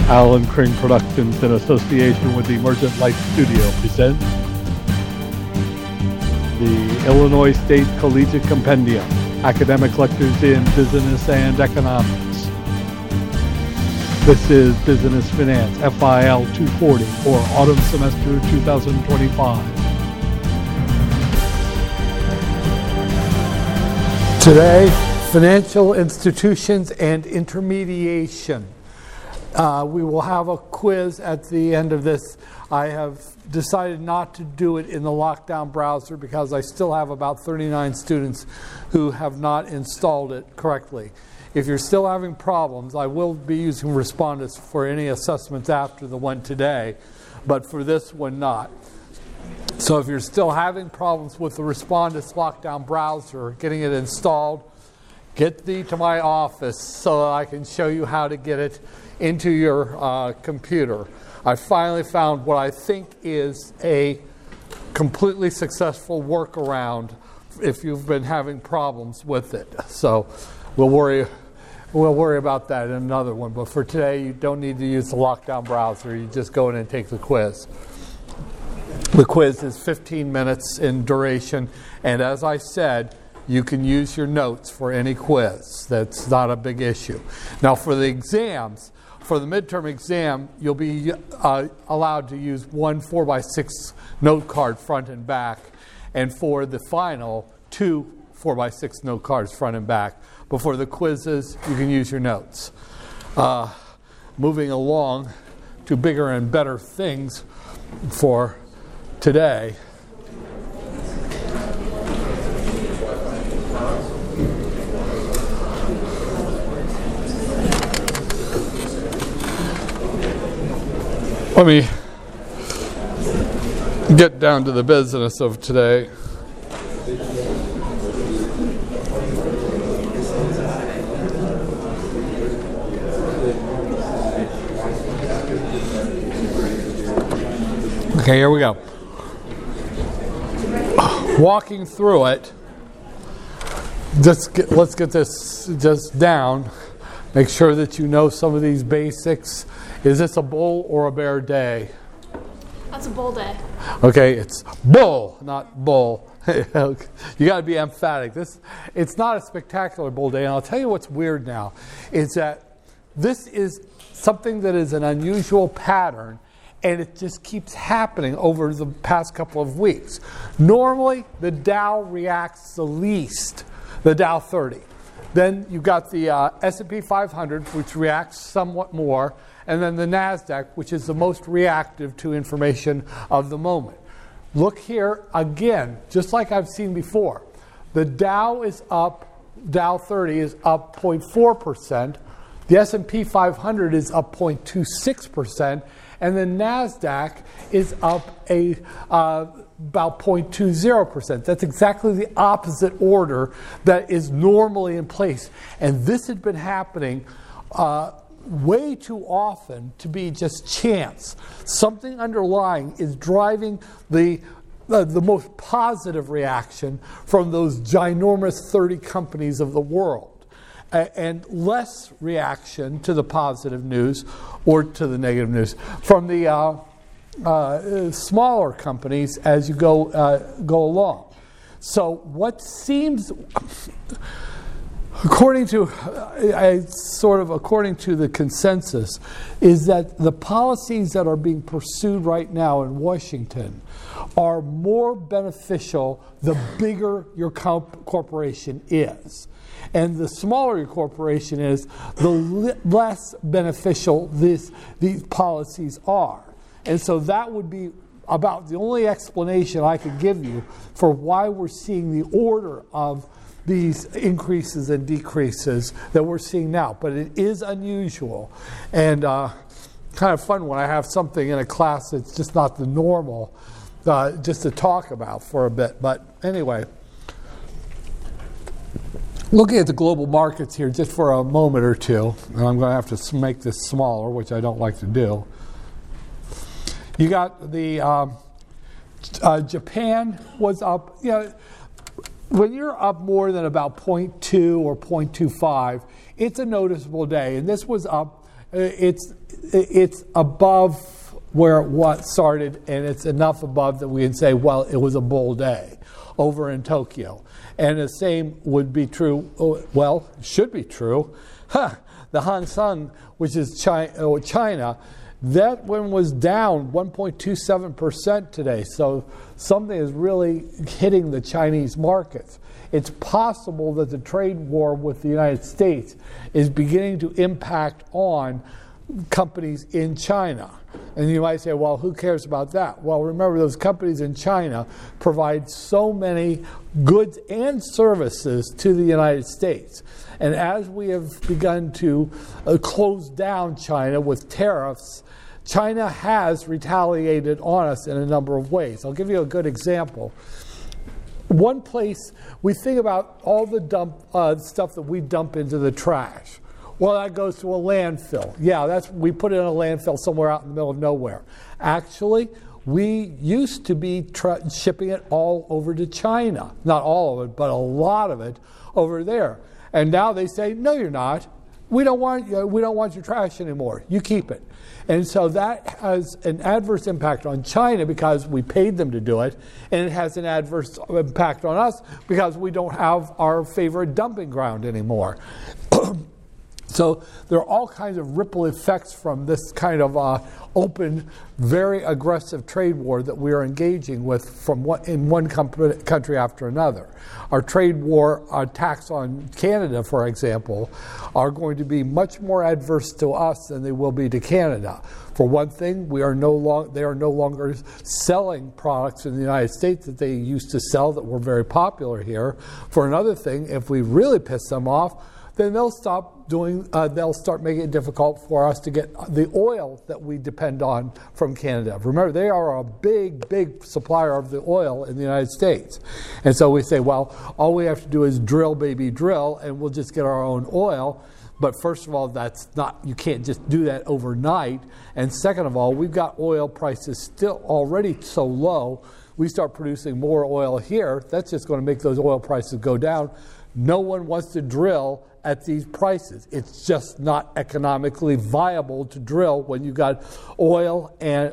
Alan Crane Productions, in association with the Emergent Light Studio, presents the Illinois State Collegiate Compendium, Academic Lectures in Business and Economics. This is Business Finance, FIL 240, for Autumn Semester 2025. Today, financial institutions and intermediation. We will have a quiz at the end of this. I have decided not to do it in the lockdown browser because I still have about 39 students who have not installed it correctly. If you're still having problems, I will be using Respondus for any assessments after the one today, but for this one not. So if you're still having problems with the Respondus lockdown browser, getting it installed, get thee to my office so that I can show you how to get it into your computer. I finally found what I think is a completely successful workaround if you've been having problems with it. So we'll worry about that in another one. But for today, you don't need to use the lockdown browser. You just go in and take the quiz. The quiz is 15 minutes in duration, and as I said, you can use your notes for any quiz. That's not a big issue. Now for the exams, for the midterm exam, you'll be allowed to use one 4x6 note card front and back, and for the final, two 4x6 note cards front and back. But for the quizzes, you can use your notes. Moving along to bigger and better things for today. Let me get down to the business of today. Okay, here we go. Walking through it, let's get this just down. Make sure that you know some of these basics. Is this a bull or a bear day? That's a bull day. Okay, it's bull, not bull. You got to be emphatic. It's not a spectacular bull day. And I'll tell you what's weird now is that this is something that is an unusual pattern, and it just keeps happening over the past couple of weeks. Normally, the Dow reacts the least, the Dow 30. Then you've got the S&P 500, which reacts somewhat more, and then the NASDAQ, which is the most reactive to information of the moment. Look here again, just like I've seen before. The Dow is up, Dow 30 is up 0.4%, the S&P 500 is up 0.26%, and the NASDAQ is up about 0.20%. That's exactly the opposite order that is normally in place. And this had been happening way too often to be just chance. Something underlying is driving the most positive reaction from those ginormous 30 companies of the world. And less reaction to the positive news or to the negative news from the smaller companies as you go along. So what seems, according to the consensus, is that the policies that are being pursued right now in Washington are more beneficial the bigger your corporation is. And the smaller your corporation is, the less beneficial these policies are. And so that would be about the only explanation I could give you for why we're seeing the order of these increases and decreases that we're seeing now. But it is unusual and kind of fun when I have something in a class that's just not the normal, just to talk about for a bit. But anyway, looking at the global markets here just for a moment or two, and I'm going to have to make this smaller, which I don't like to do. You got the Japan was up. When you're up more than about 0.2 or 0.25, it's a noticeable day. And this was up It's above where it was started, and it's enough above that we can say, well, it was a bull day over in Tokyo. And the same would be true, should be true. The Hang Seng, which is China, that one was down 1.27% today. So something is really hitting the Chinese markets. It's possible that the trade war with the United States is beginning to impact on companies in China. And you might say, well, who cares about that? Well, remember, those companies in China provide so many goods and services to the United States. And as we have begun to close down China with tariffs, China has retaliated on us in a number of ways. I'll give you a good example. One place, we think about all the stuff that we dump into the trash. Well, that goes to a landfill. Yeah, we put it in a landfill somewhere out in the middle of nowhere. Actually, we used to be shipping it all over to China. Not all of it, but a lot of it over there. And now they say, no, you're not. We don't want your trash anymore. You keep it. And so that has an adverse impact on China because we paid them to do it, and it has an adverse impact on us because we don't have our favorite dumping ground anymore. So there are all kinds of ripple effects from this kind of open, very aggressive trade war that we are engaging with in one country after another. Our trade war attacks on Canada, for example, are going to be much more adverse to us than they will be to Canada. For one thing, they are no longer selling products in the United States that they used to sell that were very popular here. For another thing, if we really piss them off, then they'll start making it difficult for us to get the oil that we depend on from Canada. Remember, they are a big supplier of the oil in the United States. And so we say, well, all we have to do is drill, baby, drill, and we'll just get our own oil. But first of all, you can't just do that overnight. And second of all, we've got oil prices still already so low. We start producing more oil here, that's just going to make those oil prices go down. No one wants to drill at these prices. It's just not economically viable to drill when you've got oil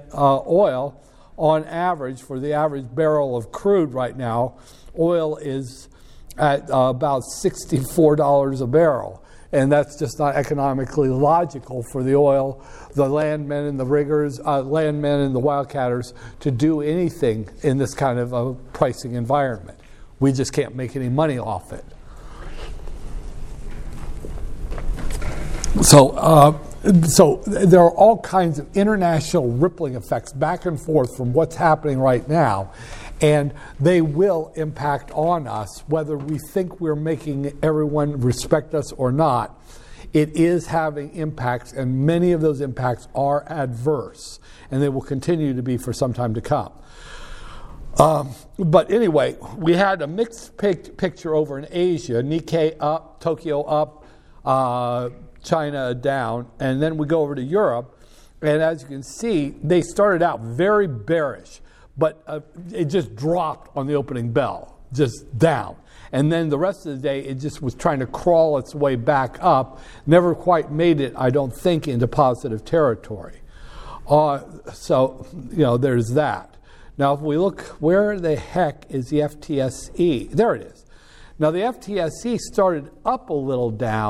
on average. For the average barrel of crude right now, oil is at about $64 a barrel. And that's just not economically logical for the landmen and the riggers, landmen and the wildcatters to do anything in this kind of a pricing environment. We just can't make any money off it. So there are all kinds of international rippling effects back and forth from what's happening right now, and they will impact on us whether we think we're making everyone respect us or not. It is having impacts, and many of those impacts are adverse, and they will continue to be for some time to come. But anyway, we had a mixed picture over in Asia. Nikkei up, Tokyo up, China down, and then we go over to Europe, and as you can see, they started out very bearish, but it just dropped on the opening bell, just down. And then the rest of the day, it just was trying to crawl its way back up, never quite made it, I don't think, into positive territory. So, there's that. Now, if we look, where the heck is the FTSE? There it is. Now, the FTSE started up a little,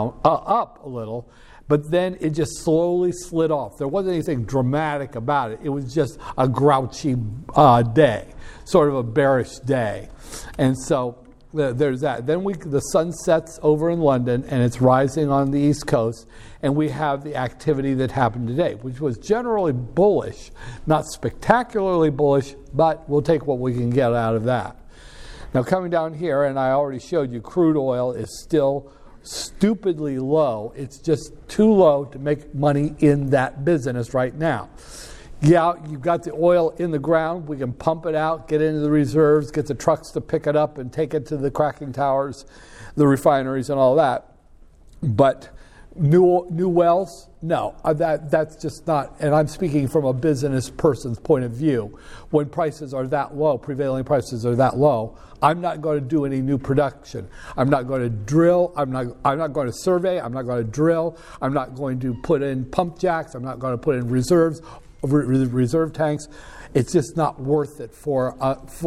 but then it just slowly slid off. There wasn't anything dramatic about it. It was just a grouchy day, sort of a bearish day. And so there's that. Then the sun sets over in London, and it's rising on the East Coast, and we have the activity that happened today, which was generally bullish, not spectacularly bullish, but we'll take what we can get out of that. Now, coming down here, and I already showed you, crude oil is still stupidly low. It's just too low to make money in that business right now. Yeah, you've got the oil in the ground. We can pump it out, get it into the reserves, get the trucks to pick it up and take it to the cracking towers, the refineries, and all that. But New wells? No, that's just not, and I'm speaking from a business person's point of view. When prices are that low, prevailing prices are that low, I'm not going to do any new production. I'm not going to drill. I'm not going to survey. I'm not going to drill. I'm not going to put in pump jacks. I'm not going to put in reserve tanks. It's just not worth it for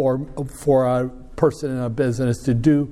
a person in a business to do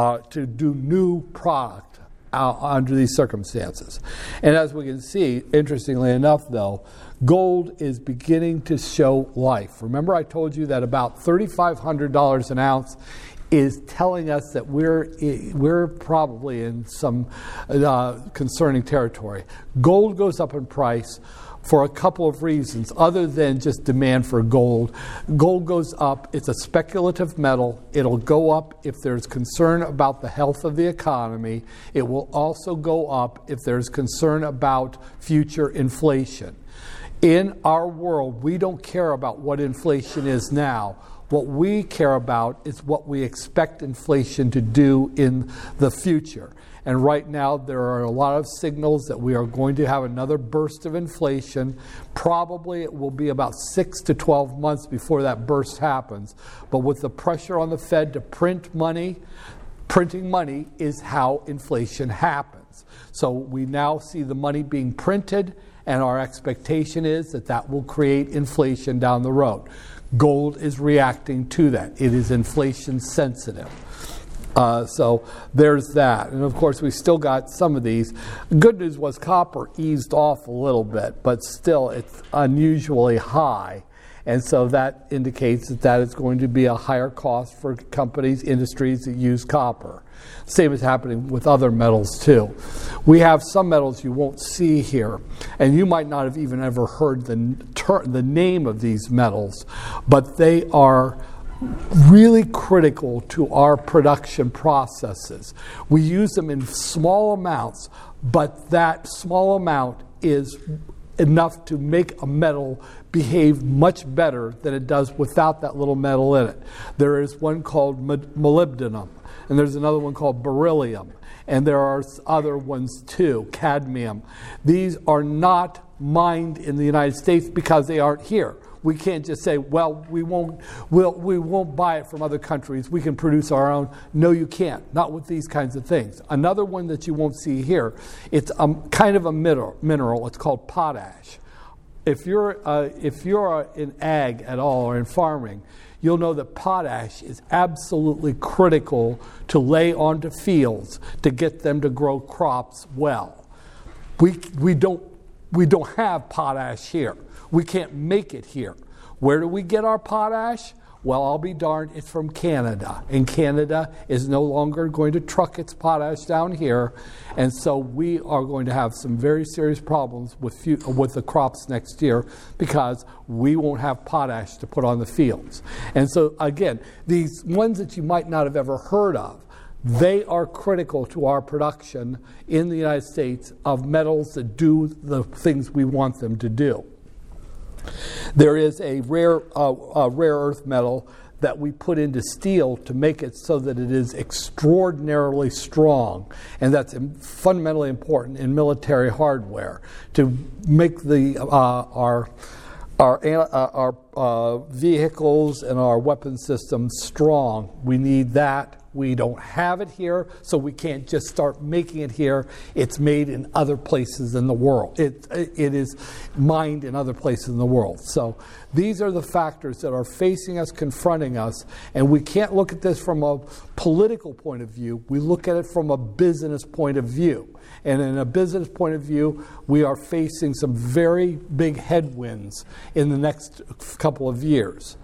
new product under these circumstances. And as we can see, interestingly enough, though, gold is beginning to show life. Remember, I told you that about $3,500 an ounce is telling us that we're probably in some concerning territory. Gold goes up in price for a couple of reasons other than just demand for gold. Gold goes up. It's a speculative metal. It'll go up if there's concern about the health of the economy. It will also go up if there's concern about future inflation. In our world, we don't care about what inflation is now. What we care about is what we expect inflation to do in the future. And right now, there are a lot of signals that we are going to have another burst of inflation. Probably it will be about 6 to 12 months before that burst happens. But with the pressure on the Fed to print money, printing money is how inflation happens. So we now see the money being printed, and our expectation is that that will create inflation down the road. Gold is reacting to that. It is inflation sensitive. So there's that. And of course, we still got some of these. Good news was copper eased off a little bit, but still it's unusually high. And so that indicates that is going to be a higher cost for companies, industries that use copper. Same is happening with other metals too. We have some metals you won't see here, and you might not have even ever heard the name of these metals, but they are really critical to our production processes. We use them in small amounts, but that small amount is enough to make a metal behave much better than it does without that little metal in it. There is one called molybdenum, and there's another one called beryllium, and there are other ones too, cadmium. These are not mined in the United States because they aren't here. We can't just say, well, we won't buy it from other countries. We can produce our own. No, you can't. Not with these kinds of things. Another one that you won't see here, it's kind of a mineral. It's called potash. If you're in ag at all or in farming, you'll know that potash is absolutely critical to lay onto fields to get them to grow crops well. We don't have potash here. We can't make it here. Where do we get our potash? Well, I'll be darned, it's from Canada. And Canada is no longer going to truck its potash down here. And so we are going to have some very serious problems with the crops next year because we won't have potash to put on the fields. And so, again, these ones that you might not have ever heard of, they are critical to our production in the United States of metals that do the things we want them to do. There is a rare earth metal that we put into steel to make it so that it is extraordinarily strong, and that's fundamentally important in military hardware to make our vehicles and our weapon systems strong. We need that. We don't have it here, so we can't just start making it here. It's made in other places in the world. It is mined in other places in the world. So these are the factors that are facing us, confronting us, and we can't look at this from a political point of view. We look at it from a business point of view. And in a business point of view, we are facing some very big headwinds in the next couple of years.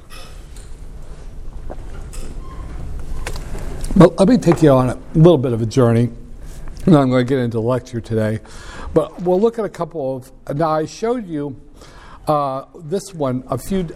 But let me take you on a little bit of a journey. Now I'm going to get into the lecture today. But we'll look at a couple of... Now I showed you this one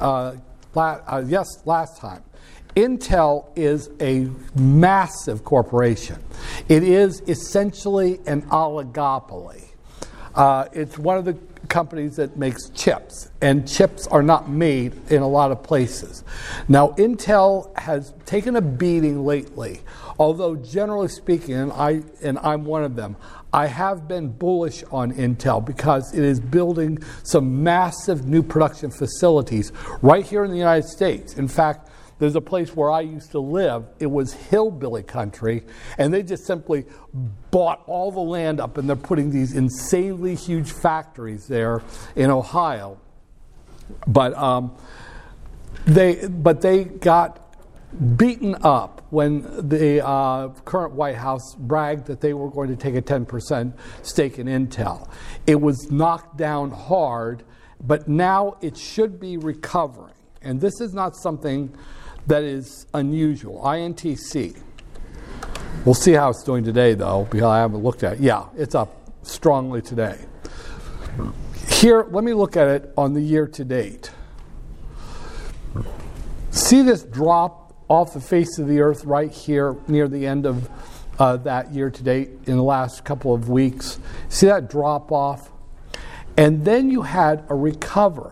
last time. Intel is a massive corporation. It is essentially an oligopoly. It's one of the companies that makes chips, and chips are not made in a lot of places. Now, Intel has taken a beating lately, although generally speaking, and I'm one of them, I have been bullish on Intel because it is building some massive new production facilities right here in the United States. In fact, there's a place where I used to live. It was hillbilly country, and they just simply bought all the land up, and they're putting these insanely huge factories there in Ohio. But they got beaten up when the current White House bragged that they were going to take a 10% stake in Intel. It was knocked down hard, but now it should be recovering. And this is not something that is unusual. INTC. We'll see how it's doing today, though, because I haven't looked at it. Yeah, it's up strongly today. Here, let me look at it on the year to date. See this drop off the face of the earth right here near the end of that year to date in the last couple of weeks? See that drop off? And then you had a recovery.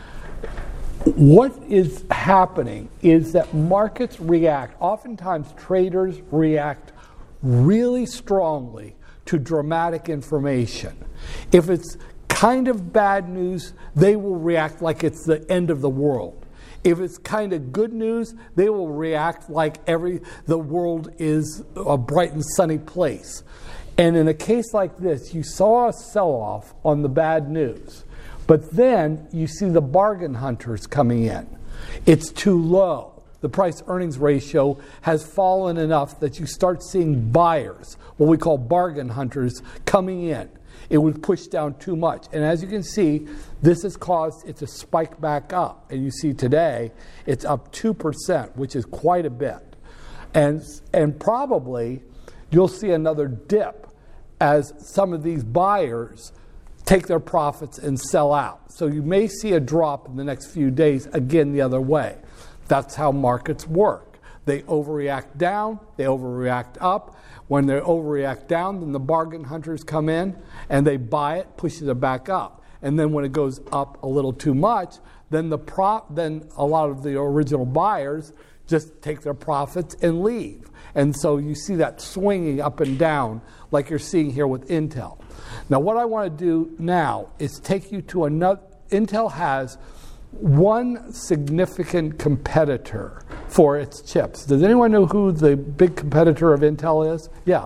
What is happening is that markets react. Oftentimes traders react really strongly to dramatic information. If it's kind of bad news, they will react like it's the end of the world. If it's kind of good news, they will react like the world is a bright and sunny place. And in a case like this, you saw a sell-off on the bad news. But then you see the bargain hunters coming in. It's too low. The price-earnings ratio has fallen enough that you start seeing buyers, what we call bargain hunters, coming in. It was pushed down too much. And as you can see, this has caused it to spike back up. And you see today, it's up 2%, which is quite a bit. And probably you'll see another dip as some of these buyers take their profits and sell out. So you may see a drop in the next few days, again, the other way. That's how markets work. They overreact down, they overreact up. When they overreact down, then the bargain hunters come in and they buy it, pushes it back up. And then when it goes up a little too much, then then a lot of the original buyers just take their profits and leave. And so you see that swinging up and down like you're seeing here with Intel. Now what I want to do now is take you to another. Intel has one significant competitor for its chips. Does anyone know who the big competitor of Intel is? Yeah.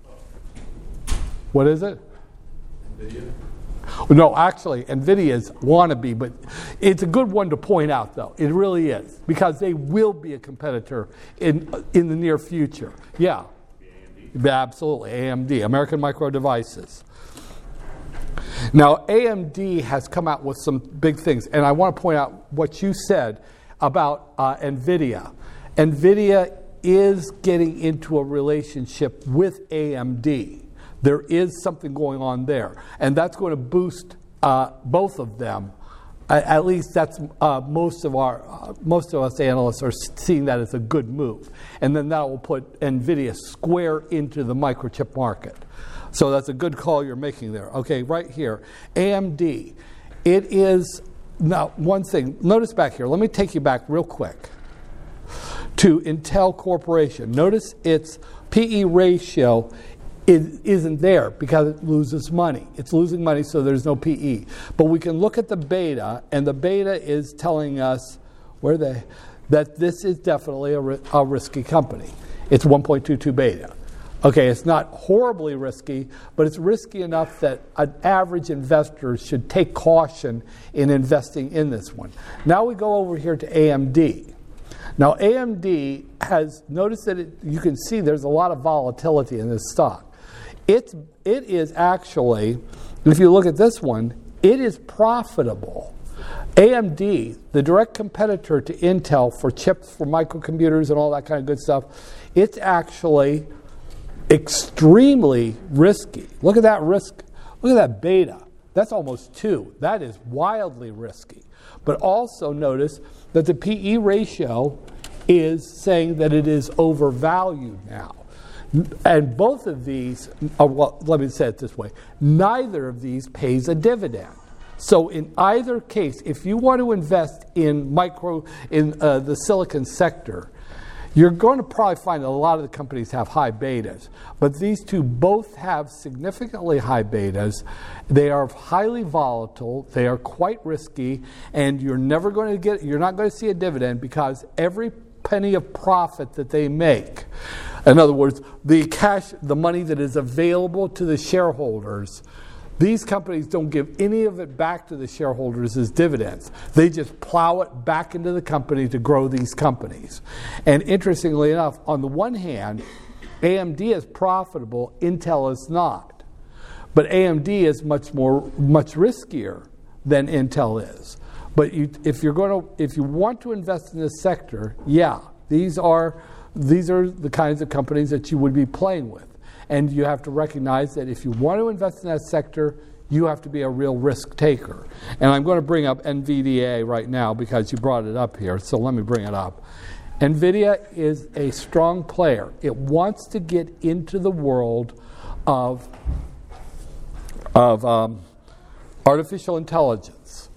What is it? NVIDIA. No, actually, NVIDIA's wannabe, but it's a good one to point out, though. It really is, because they will be a competitor in the near future. Yeah. AMD. Absolutely, AMD, American Micro Devices. Now, AMD has come out with some big things, and I want to point out what you said about NVIDIA. NVIDIA is getting into a relationship with AMD. There is something going on there, and that's going to boost both of them. At least that's most of us analysts are seeing that as a good move, and then that will put NVIDIA square into the microchip market. So that's a good call you're making there. Okay, right here, AMD. It is now one thing. Notice back here. Let me take you back real quick to Intel Corporation. Notice its PE ratio isn't there because it loses money. It's losing money, so there's no PE. But we can look at the beta, and the beta is telling us that this is definitely a risky company. It's 1.22 beta. Okay, it's not horribly risky, but it's risky enough that an average investor should take caution in investing in this one. Now we go over here to AMD. Now AMD has noticed that you can see there's a lot of volatility in this stock. It is actually, if you look at this one, it is profitable. AMD, the direct competitor to Intel for chips for microcomputers and all that kind of good stuff, it's actually extremely risky. Look at that risk. Look at that beta. That's almost 2. That is wildly risky. But also notice that the PE ratio is saying that it is overvalued now. And both of these, well, let me say it this way, neither of these pays a dividend. So in either case, if you want to invest in the silicon sector, You're going to probably find that a lot of the companies have high betas, but these two both have significantly high betas. They are highly volatile, they are quite risky, and you're not going to see a dividend because every penny of profit that they make, in other words, the money that is available to the shareholders, these companies don't give any of it back to the shareholders as dividends. They just plow it back into the company to grow these companies. And interestingly enough, on the one hand, AMD is profitable, Intel is not. But AMD is much riskier than Intel is. But if you want to invest in this sector, these are the kinds of companies that you would be playing with. And you have to recognize that if you want to invest in that sector, you have to be a real risk taker. And I'm going to bring up NVDA right now because you brought it up here, so let me bring it up. NVIDIA is a strong player. It wants to get into the world of artificial intelligence.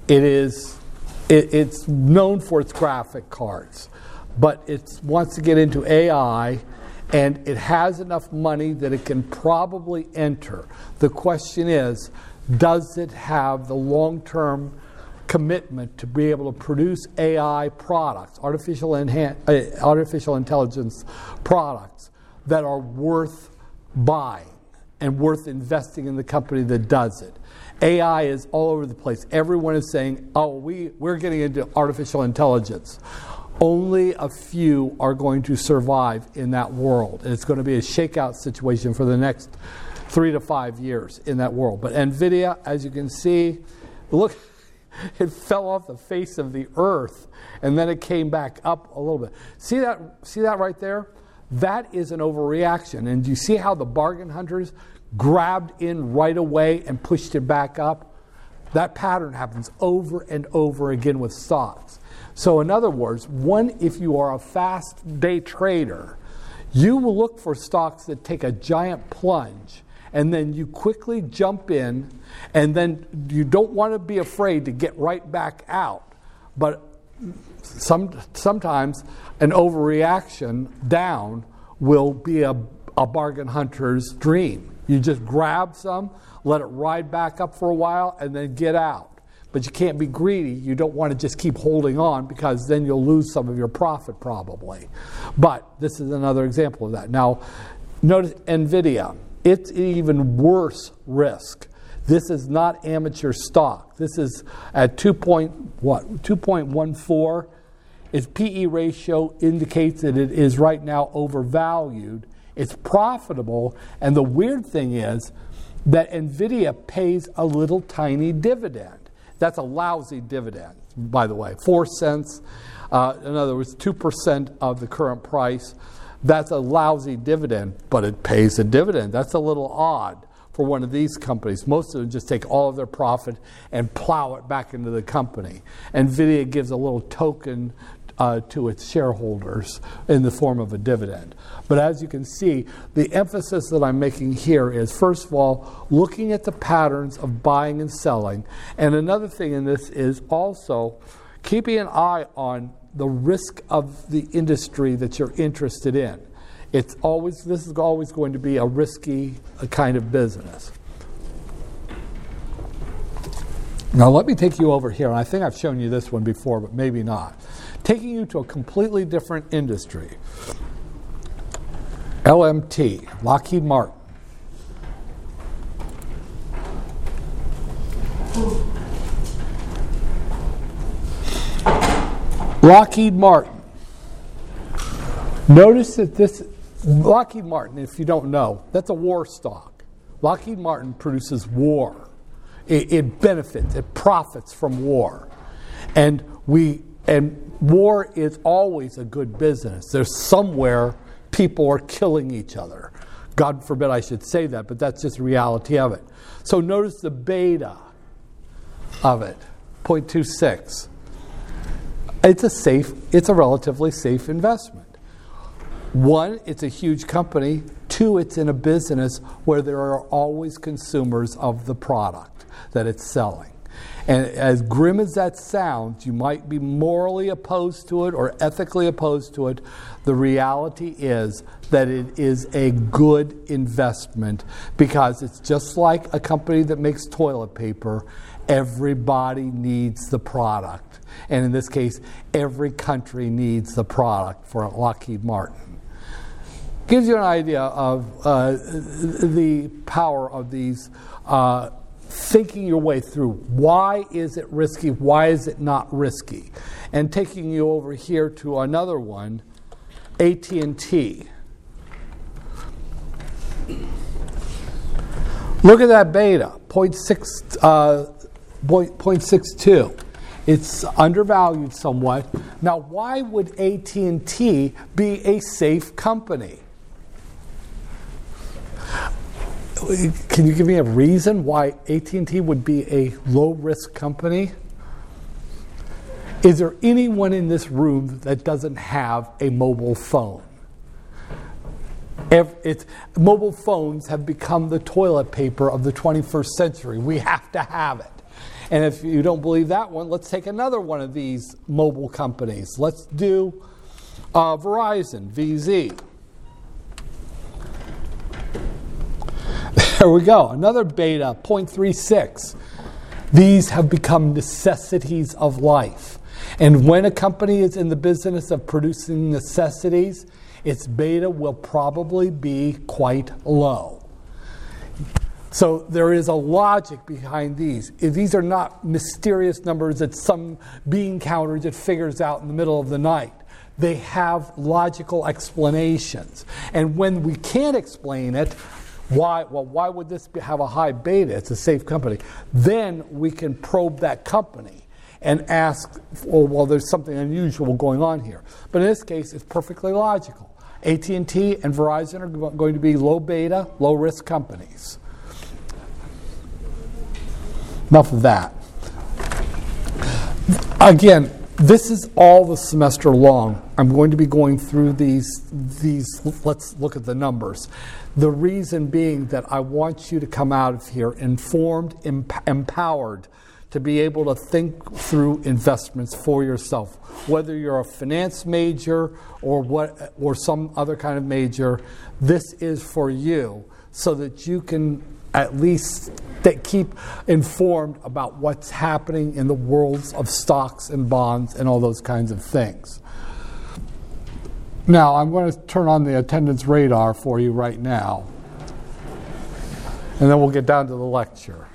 It's known for its graphic cards, but it wants to get into AI, and it has enough money that it can probably enter. The question is, does it have the long-term commitment to be able to produce AI products, artificial intelligence products that are worth buying and worth investing in the company that does it? AI is all over the place. Everyone is saying, we're getting into artificial intelligence. Only a few are going to survive in that world. And it's going to be a shakeout situation for the next 3 to 5 years in that world. But NVIDIA, as you can see, look, it fell off the face of the earth, and then it came back up a little bit. See that right there? That is an overreaction. And do you see how the bargain hunters grabbed in right away and pushed it back up? That pattern happens over and over again with stocks. So in other words, if you are a fast day trader, you will look for stocks that take a giant plunge, and then you quickly jump in, and then you don't want to be afraid to get right back out. But sometimes an overreaction down will be a bargain hunter's dream. You just grab some, let it ride back up for a while, and then get out. But you can't be greedy. You don't want to just keep holding on because then you'll lose some of your profit probably. But this is another example of that. Now, notice NVIDIA. It's even worse risk. This is not amateur stock. This is at 2.14. Its PE ratio indicates that it is right now overvalued. It's profitable. And the weird thing is that NVIDIA pays a little tiny dividend. That's a lousy dividend, by the way. 4 cents, in other words, 2% of the current price. That's a lousy dividend, but it pays a dividend. That's a little odd for one of these companies. Most of them just take all of their profit and plow it back into the company. NVIDIA gives a little token to its shareholders in the form of a dividend. But as you can see, the emphasis that I'm making here is, first of all, looking at the patterns of buying and selling. And another thing in this is also keeping an eye on the risk of the industry that you're interested in. This is always going to be a risky kind of business. Now let me take you over here, and I think I've shown you this one before, but maybe not. Taking you to a completely different industry. LMT, Lockheed Martin. Lockheed Martin. Notice that Lockheed Martin, if you don't know, that's a war stock. Lockheed Martin produces war. It benefits, it profits from war. And war is always a good business. There's somewhere people are killing each other. God forbid I should say that, but that's just the reality of it. So notice the beta of it, 0.26. It's a relatively safe investment. 1, it's a huge company. 2, it's in a business where there are always consumers of the product that it's selling. And as grim as that sounds, you might be morally opposed to it or ethically opposed to it. The reality is that it is a good investment because it's just like a company that makes toilet paper. Everybody needs the product. And in this case, every country needs the product for Lockheed Martin. Gives you an idea of the power of these thinking your way through. Why is it risky? Why is it not risky? And taking you over here to another one, AT&T. Look at that beta, 0.62. It's undervalued somewhat. Now, why would AT&T be a safe company? Can you give me a reason why AT&T would be a low-risk company? Is there anyone in this room that doesn't have a mobile phone? Mobile phones have become the toilet paper of the 21st century. We have to have it. And if you don't believe that one, let's take another one of these mobile companies. Let's do Verizon, VZ. There we go. Another beta, 0.36. These have become necessities of life. And when a company is in the business of producing necessities, its beta will probably be quite low. So there is a logic behind these. These are not mysterious numbers that some bean counter just figures out in the middle of the night. They have logical explanations. And when we can't explain it, why would this have a high beta? It's a safe company. Then we can probe that company and ask, well, there's something unusual going on here. But in this case, it's perfectly logical. AT&T and Verizon are going to be low beta, low risk companies. Enough of that. Again, this is all the semester long. I'm going to be going through these. Let's look at the numbers. The reason being that I want you to come out of here informed, empowered, to be able to think through investments for yourself. Whether you're a finance major or some other kind of major, this is for you so that you can at least keep informed about what's happening in the worlds of stocks and bonds and all those kinds of things. Now, I'm going to turn on the attendance radar for you right now, and then we'll get down to the lecture.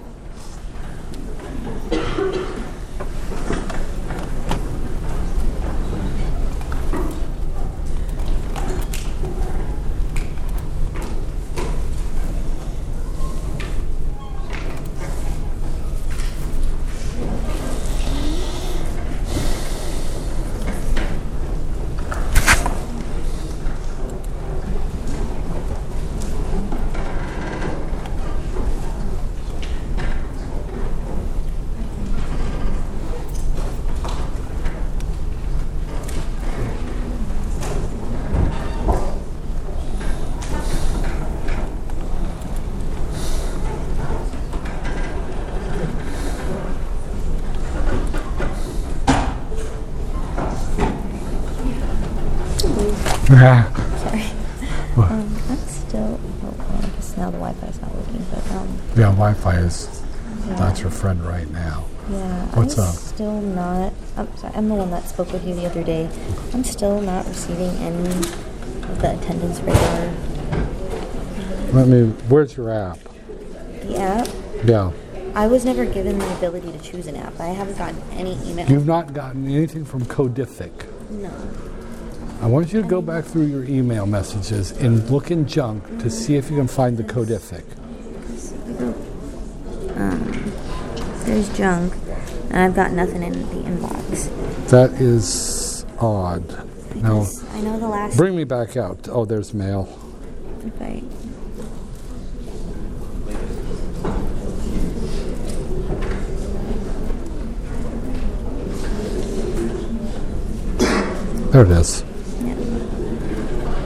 Sorry. I'm still. I guess now the Wi-Fi's not working, but yeah, Wi-Fi is not your friend right now. Yeah. What's up? Still not. I'm sorry. I'm the one that spoke with you the other day. I'm still not receiving any of the attendance radar. Where's your app? The app? Yeah. I was never given the ability to choose an app. I haven't gotten any email. You've not gotten anything from Codific? No. I want you to go back through your email messages and look in junk to see if you can find the Codific. There's junk, and I've got nothing in the inbox. That is odd. Now, I know the last. Bring me back out. Oh, there's mail. Okay. There it is. Yeah.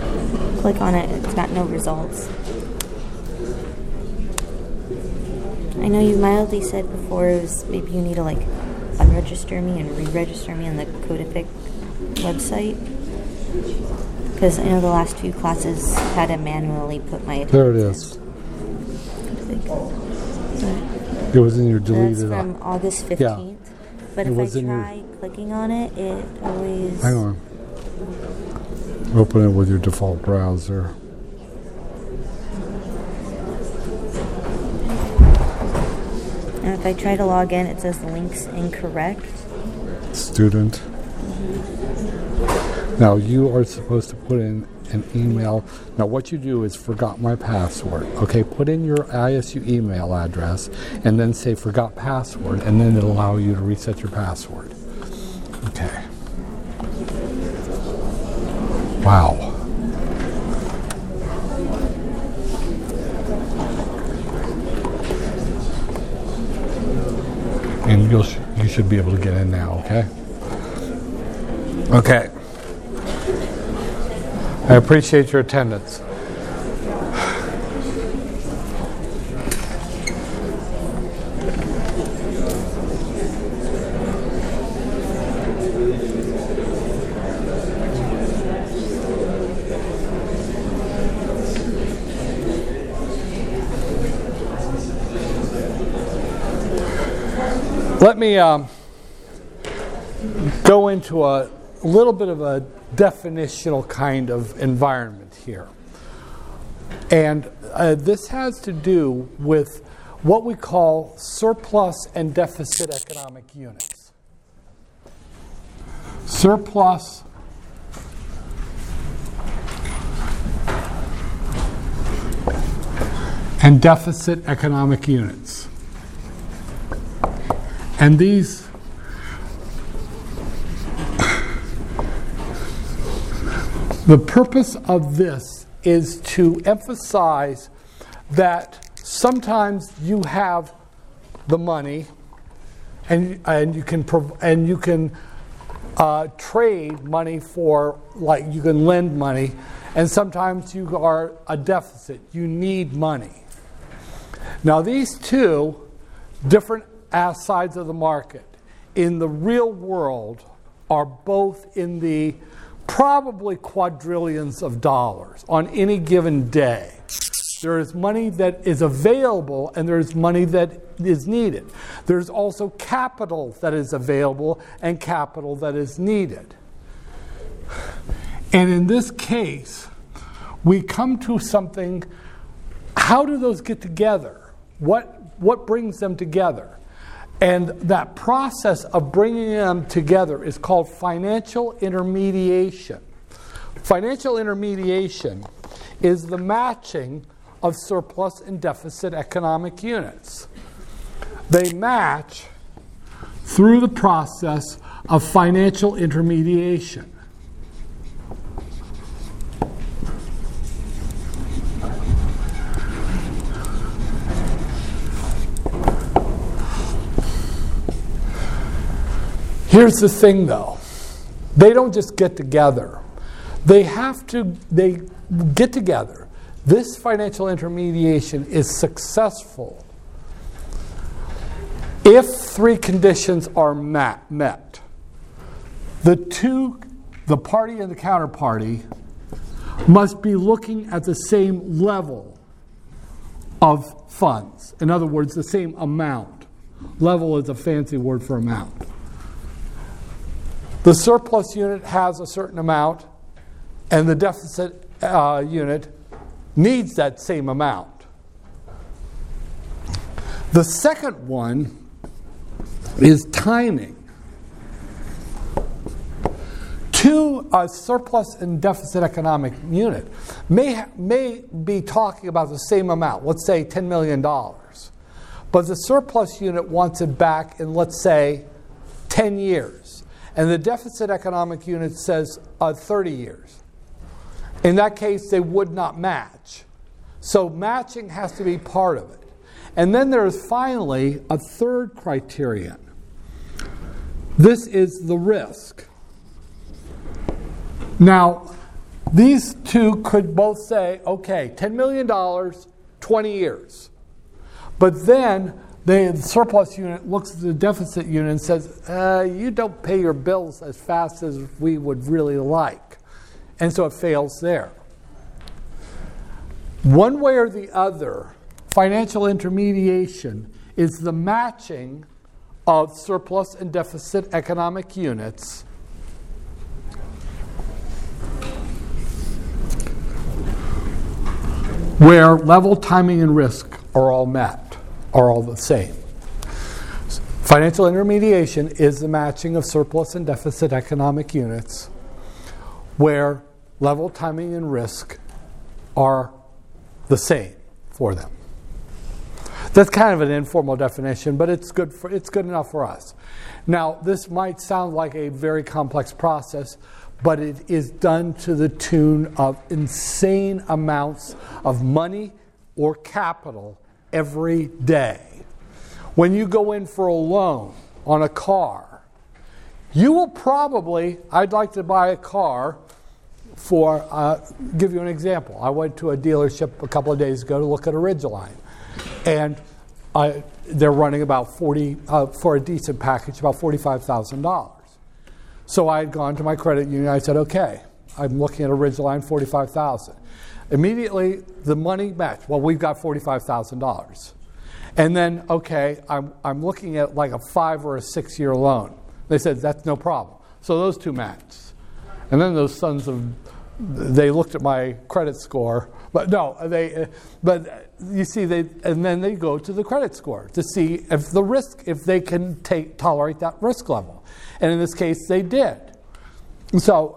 Click on it. It's got no results. I know you mildly said before it was maybe you need to like unregister me and re-register me on the Codific website. Because I know the last few classes had to manually put my attendance. There it is. It was in your deleted. That's from August 15th. Yeah. But if I try clicking on it, it always... Hang on. Open it with your default browser. And if I try to log in, it says the link's incorrect. Student. Now you are supposed to put in an email. Now what you do is forgot my password. Okay, put in your ISU email address and then say forgot password, and then it'll allow you to reset your password. Okay. Wow. And you should be able to get in now, okay? Okay. I appreciate your attendance. Let me go into a little bit of a definitional kind of environment here. And this has to do with what we call surplus and deficit economic units. Surplus and deficit economic units. And these the purpose of this is to emphasize that sometimes you have the money and you can trade money for, like, you can lend money, and sometimes you are a deficit. You need money. Now these two different sides of the market in the real world are both in the probably quadrillions of dollars on any given day. There is money that is available and there is money that is needed. There's also capital that is available and capital that is needed. And in this case, we come to something, how do those get together? What brings them together? And that process of bringing them together is called financial intermediation. Financial intermediation is the matching of surplus and deficit economic units. They match through the process of financial intermediation. Here's the thing, though. They don't just get together. They get together. This financial intermediation is successful if three conditions are met. The party and the counterparty must be looking at the same level of funds. In other words, the same amount. Level is a fancy word for amount. The surplus unit has a certain amount, and the deficit unit needs that same amount. The second one is timing. A surplus and deficit economic unit may be talking about the same amount, let's say $10 million. But the surplus unit wants it back in, let's say, 10 years. And the deficit economic unit says 30 years. In that case, they would not match. So matching has to be part of it. And then there is finally a third criterion. This is the risk. Now, these two could both say, okay, $10 million, 20 years. But then The surplus unit looks at the deficit unit and says, you don't pay your bills as fast as we would really like. And so it fails there. One way or the other, financial intermediation is the matching of surplus and deficit economic units where level, timing, and risk are all met, are all the same. Financial intermediation is the matching of surplus and deficit economic units where level, timing, and risk are the same for them. That's kind of an informal definition, but it's good enough for us. Now, this might sound like a very complex process, but it is done to the tune of insane amounts of money or capital every day. When you go in for a loan on a car, you will probably, I'd like to buy a car for, give you an example. I went to a dealership a couple of days ago to look at a Ridgeline. And they're running about for a decent package, about $45,000. So I had gone to my credit union. I said, okay, I'm looking at a Ridgeline, $45,000. Immediately, the money matched. Well, we've got $45,000. And then, okay, I'm looking at like a 5 or a 6 year loan. They said, that's no problem. So those two matched. And then those they looked at my credit score, but you see, and then they go to the credit score to see if they can tolerate that risk level. And in this case, they did. So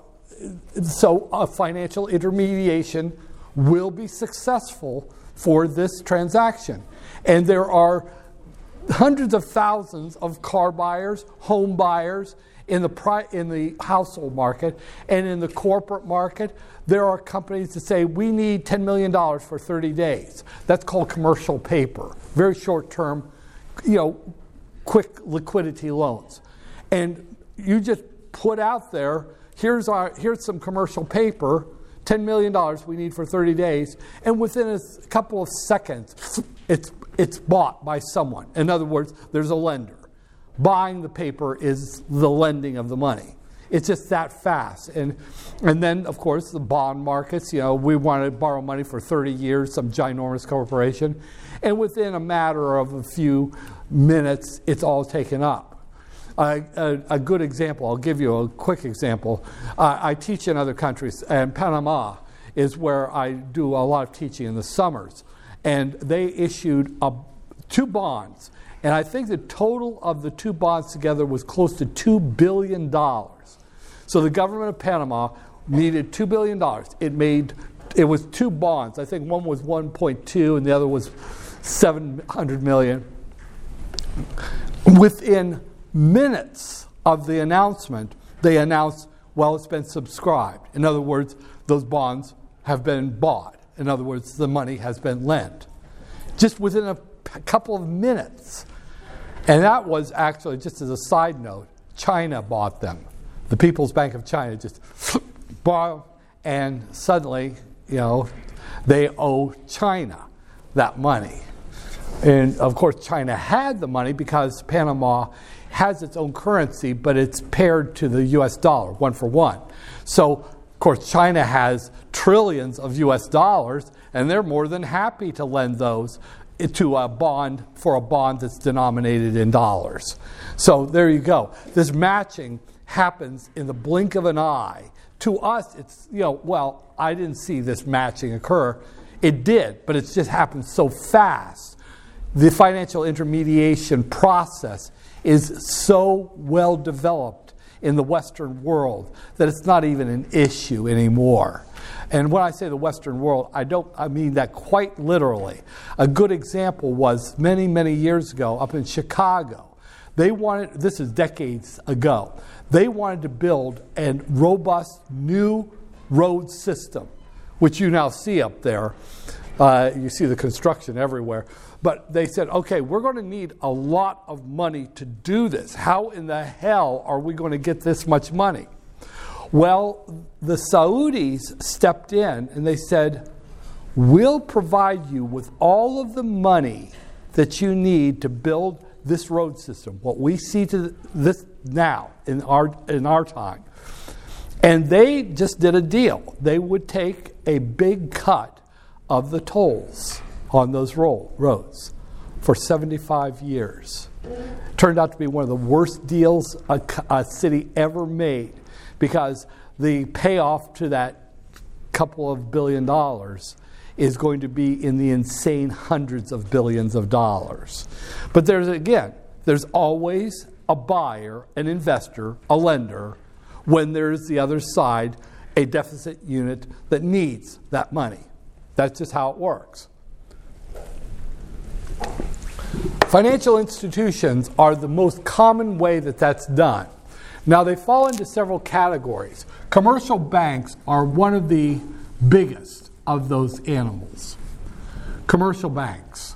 a financial intermediation will be successful for this transaction. And there are hundreds of thousands of car buyers, home buyers, in the household market, and in the corporate market, there are companies that say, we need $10 million for 30 days. That's called commercial paper. Very short-term, quick liquidity loans. And you just put out there, here's some commercial paper, $10 million we need for 30 days, and within a couple of seconds, it's bought by someone. In other words, there's a lender. Buying the paper is the lending of the money. It's just that fast. And then, of course, the bond markets, we want to borrow money for 30 years, some ginormous corporation. And within a matter of a few minutes, it's all taken up. A good example, I'll give you a quick example. I teach in other countries, and Panama is where I do a lot of teaching in the summers. And they issued 2 bonds. And I think the total of the 2 bonds together was close to $2 billion. So the government of Panama needed $2 billion. It was 2 bonds. I think one was 1.2 and the other was 700 million. Within minutes of the announcement, they announced, well, it's been subscribed. In other words, those bonds have been bought. In other words, the money has been lent. Just within a couple of minutes. And that was actually, just as a side note, China bought them. The People's Bank of China just bought, and suddenly, they owe China that money. And of course, China had the money because Panama has its own currency, but it's paired to the US dollar, 1 for 1. So, of course, China has trillions of US dollars, and they're more than happy to lend those to a bond that's denominated in dollars. So there you go. This matching happens in the blink of an eye. To us, it's, I didn't see this matching occur. It did, but it just happened so fast. The financial intermediation process is so well developed in the Western world that it's not even an issue anymore. And when I say the Western world, I mean that quite literally. A good example was many, many years ago up in Chicago. This is decades ago, they wanted to build a robust new road system, which you now see up there. You see the construction everywhere. But they said, okay, we're going to need a lot of money to do this. How in the hell are we going to get this much money? Well, the Saudis stepped in and they said, we'll provide you with all of the money that you need to build this road system, what we see to this now in our time. And they just did a deal. They would take a big cut of the tolls on those roads for 75 years. Turned out to be one of the worst deals a city ever made, because the payoff to that couple of $1 billion is going to be in the insane hundreds of billions of dollars. But there's always a buyer, an investor, a lender, when there's the other side, a deficit unit that needs that money. That's just how it works. Financial institutions are the most common way that that's done. Now, they fall into several categories. Commercial banks are one of the biggest of those animals. Commercial banks.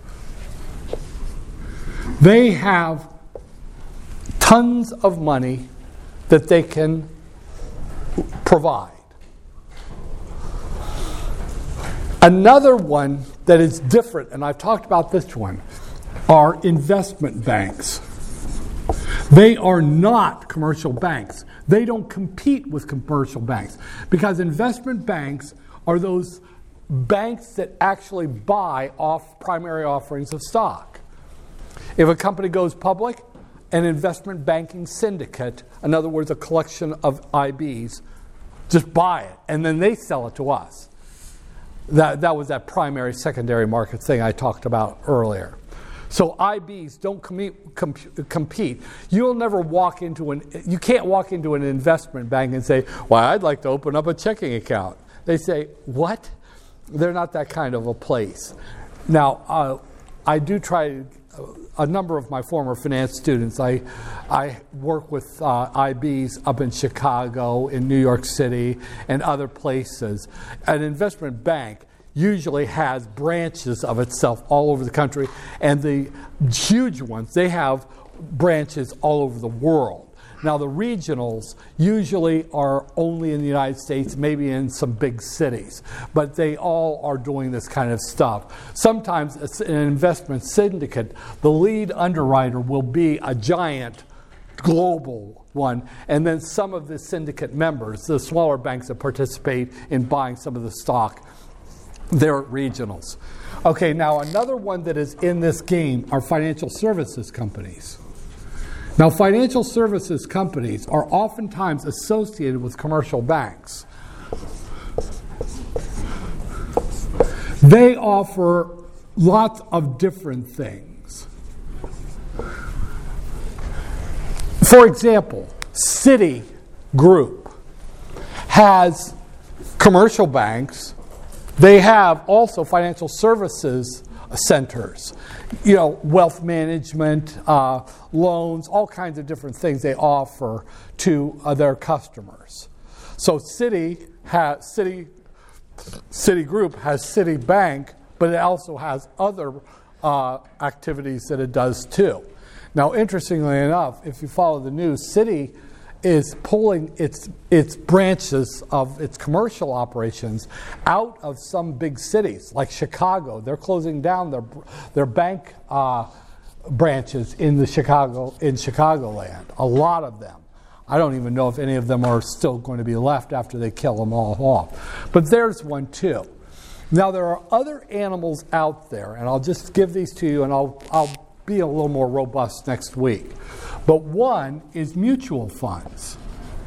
They have tons of money that they can provide. Another one that is different, and I've talked about this one, are investment banks. They are not commercial banks. They don't compete with commercial banks, because investment banks are those banks that actually buy off primary offerings of stock. If a company goes public, an investment banking syndicate, in other words, a collection of IBs, just buy it, and then they sell it to us. That was that primary, secondary market thing I talked about earlier. So IBs don't compete. You'll never you can't walk into an investment bank and say, well, I'd like to open up a checking account. They say, what? They're not that kind of a place. Now, I do try, a number of my former finance students, I work with IBs up in Chicago, in New York City, and other places. An investment bank usually has branches of itself all over the country, and the huge ones, they have branches all over the world. Now, the regionals usually are only in the United States, maybe in some big cities, but they all are doing this kind of stuff. Sometimes it's an investment syndicate. The lead underwriter will be a giant global one, and then some of the syndicate members, the smaller banks that participate in buying some of the stock, they're regionals. Okay, now another one that is in this game are financial services companies. Now, financial services companies are oftentimes associated with commercial banks. They offer lots of different things. For example, Citigroup has commercial banks. They have also financial services centers, wealth management, loans, all kinds of different things they offer to their customers. So Citigroup has Citibank, but it also has other activities that it does too. Now, interestingly enough, if you follow the news, Citi is pulling its branches of its commercial operations out of some big cities like Chicago. They're closing down their bank branches in Chicagoland. A lot of them. I don't even know if any of them are still going to be left after they kill them all off. But there's one too. Now, there are other animals out there, and I'll just give these to you, and I'll be a little more robust next week. But one is mutual funds.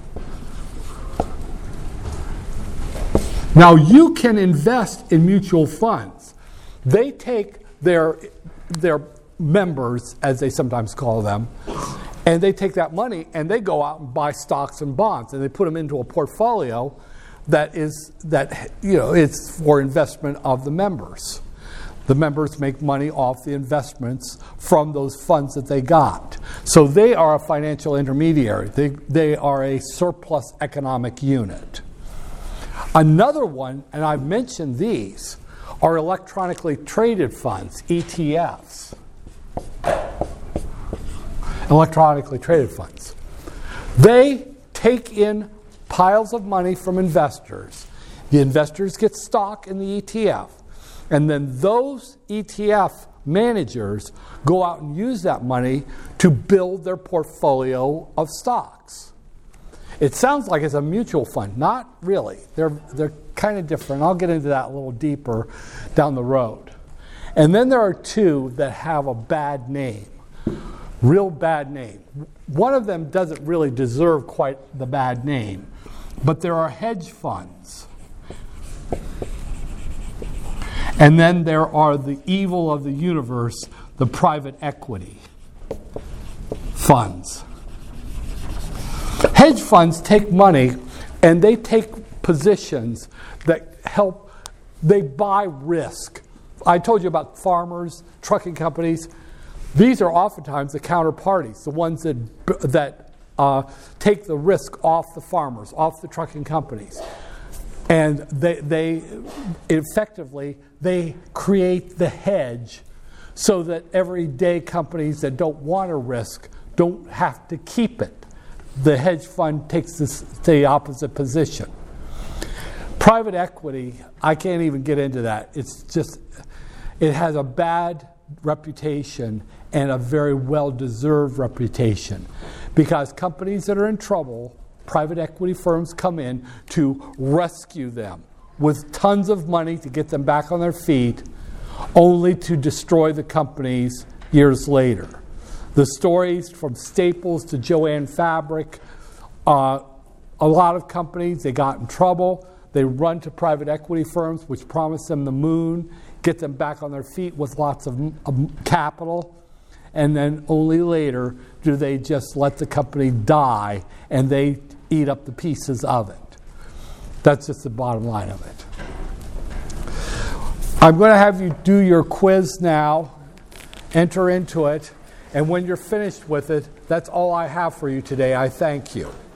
Now, you can invest in mutual funds. They take their members, as they sometimes call them, and they take that money and they go out and buy stocks and bonds, and they put them into a portfolio that it's for investment of the members. The members make money off the investments from those funds that they got. So they are a financial intermediary. They are a surplus economic unit. Another one, and I've mentioned these, are electronically traded funds, ETFs. Electronically traded funds. They take in piles of money from investors. The investors get stock in the ETF. And then those ETF managers go out and use that money to build their portfolio of stocks. It sounds like it's a mutual fund. Not really. They're kind of different. I'll get into that a little deeper down the road. And then there are two that have a bad name. Real bad name. One of them doesn't really deserve quite the bad name, but there are hedge funds. And then there are the evil of the universe, the private equity funds. Hedge funds take money and they take positions that help, they buy risk. I told you about farmers, trucking companies. These are oftentimes the counterparties, the ones that take the risk off the farmers, off the trucking companies. And they effectively, they create the hedge so that everyday companies that don't want to risk don't have to keep it. The hedge fund takes the opposite position. Private equity, I can't even get into that. It's just, it has a bad reputation and a very well-deserved reputation because companies that are in trouble, private equity firms come in to rescue them with tons of money to get them back on their feet, only to destroy the companies years later. The stories from Staples to Jo-Ann Fabric, a lot of companies, they got in trouble. They run to private equity firms which promise them the moon, get them back on their feet with lots of capital, and then only later do they just let the company die and they eat up the pieces of it. That's just the bottom line of it. I'm going to have you do your quiz now, enter into it, and when you're finished with it, that's all I have for you today. I thank you.